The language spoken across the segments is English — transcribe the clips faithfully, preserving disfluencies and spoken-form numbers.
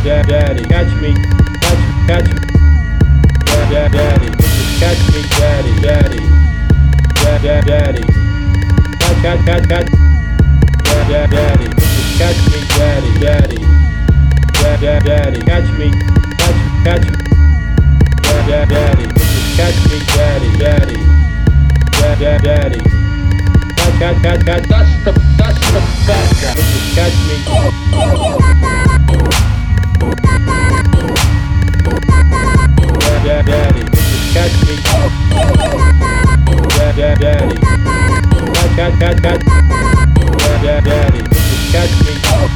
daddy, catch me, catch, catch, dad, daddy, catch me, daddy, daddy, dad, daddy, catch, catch, catch, catch, dad, daddy, catch me, daddy, daddy, dad, daddy, catch me, catch, catch, dad, daddy, catch me, daddy, daddy, dad, daddy, catch, catch, catch, catch, that's the, that's the bad guy, catch me. Dad, daddy, catch me. Dad, daddy, catch, catch, catch, catch. Dad, daddy, catch me.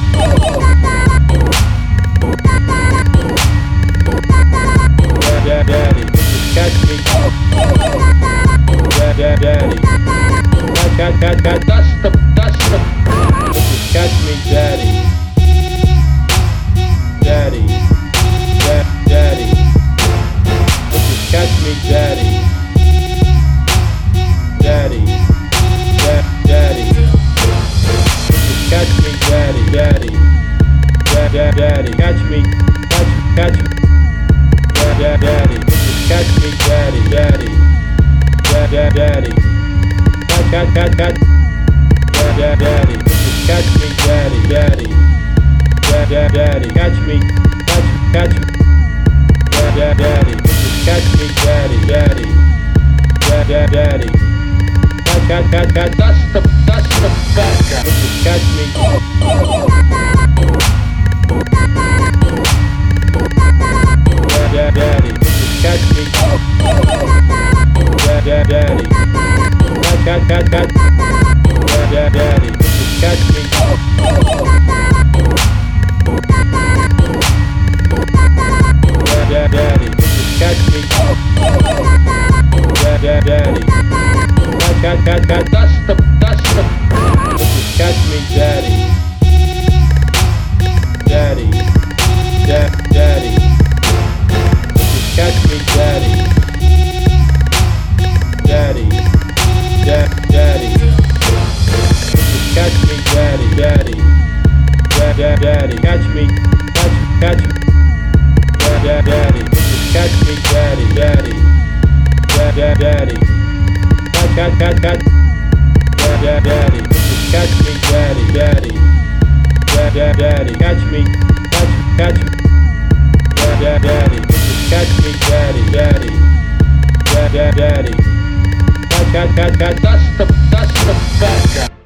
Dad, daddy, catch me. Dad, daddy, catch, catch, catch, catch. That's the, that's the. Catch me, daddy. Daddy, dad, daddy. Catch me, daddy, daddy, dad, daddy. Catch me, daddy, daddy, dad, dad, daddy. Catch me, catch, catch, dad, dad, daddy. Catch me, daddy, daddy, dad, dad, daddy. Catch, catch, catch, catch, dad, dad, daddy. Catch me, daddy, daddy, dad, dad, daddy. Catch me, catch, catch, dad, dad, daddy. Catch me, daddy, daddy, dad, dad, daddy. Catch, catch, catch, catch. That's the, that's the bad guy. Catch me. Dad, dad, daddy. Catch me. Dad, dad, daddy. Catch, catch, catch, catch. Dad, dad, daddy. Catch me. Dad, dad, daddy. Catch me, dad, dad, daddy. Catch, catch, catch, catch. That's the, that's the. Catch me, daddy, daddy, dad, daddy. Catch me, daddy, daddy, dad, daddy. Catch me, daddy, daddy, dad, dad, daddy. Catch me, catch, catch, dad, dad, daddy. Catch me, daddy, daddy, dad, dad, daddy. Catch, catch, catch, catch, dad, dad, daddy. Catch me, daddy, daddy, dad, dad, daddy. Catch me, catch, catch, dad, dad, daddy. Catch me, daddy, daddy, dad, dad, daddy. Catch, catch, catch, catch. That's the, that's the bad guy.